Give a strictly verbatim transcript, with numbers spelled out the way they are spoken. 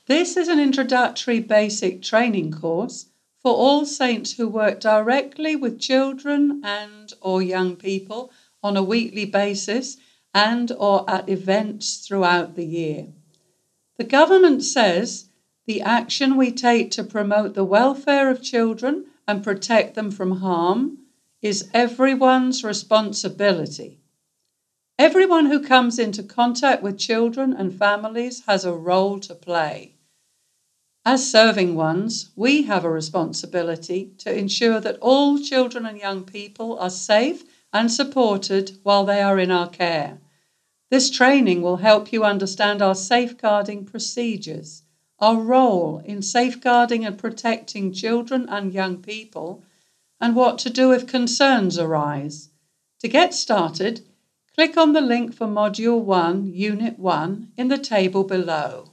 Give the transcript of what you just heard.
This is an introductory basic training course for all saints who work directly with children and or young people on a weekly basis and or at events throughout the year. The government says the action we take to promote the welfare of children and protect them from harm is everyone's responsibility. Everyone who comes into contact with children and families has a role to play. As serving ones, we have a responsibility to ensure that all children and young people are safe and supported while they are in our care. This training will help you understand our safeguarding procedures, our role in safeguarding and protecting children and young people, and what to do if concerns arise. To get started, click on the link for Module one, Unit one in the table below.